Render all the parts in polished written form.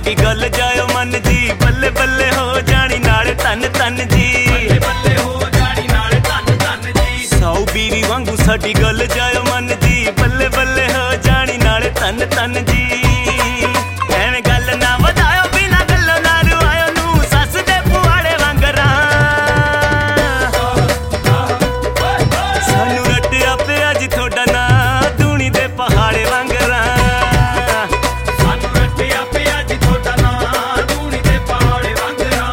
साडी गल जायो मन जी, बल्ले बल्ले हो जानी नाले तन तन जी, बल्ले बल्ले हो जानी नाले तन तन जी। सौ बीवी वांगू साडी गल जायो मन जी, बल्ले बल्ले हो जानी नाले तन तन जी। एवें गल ना वधायो बिना गल्लों ना रुआयो नू सस दे पुआड़े वांगरा, सानू रट्टिया पिया जी थोड़ा ना दूनी दे पहाड़े वांगरा, सानू रट्टिया पिया जी थोड़ा ना दूनी दे पहाड़े वांगरा।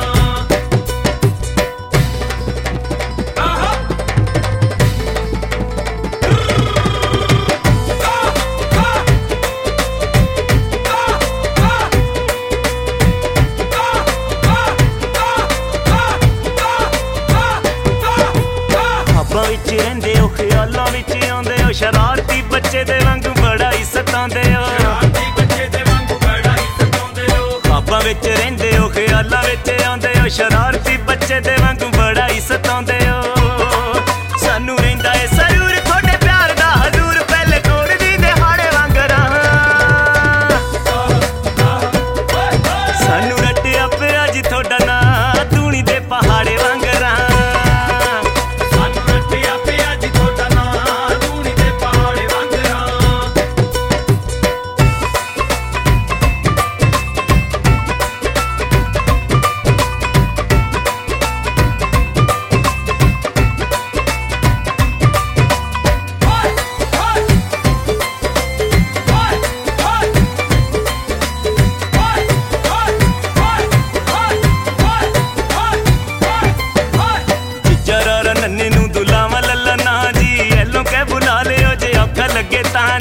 ख्वाबां विच रहिंदे हो ख्यालां विच आउंदे हो, शरारती बच्चे दे वांगू बड़ा ही सतांदे हो, शरारती बच्चे दे वांगू बड़ा ही सतांदे हो। ख्वाबां विच रहिंदे हो ख्यालां विच आउंदे हो, शरारती बच्चे दे वांगू बड़ा ही सतांदे हो। सानू रहिंदा ए जरूर थोड़े प्यार दा हजूर, पहले कोड़ दी दिहाड़े वांगरा, सानू रट्टिया पिया जी थोड़ा ना दूनी दे पहाड़े वांगरा, सानू रट्टिया पिया जी थोड़ा ना दूनी दे पहाड़े वांगरा। नन्ने नू दुलावा लल्ला ना जी, एलों कह बुला लियो जे औखा लगे तां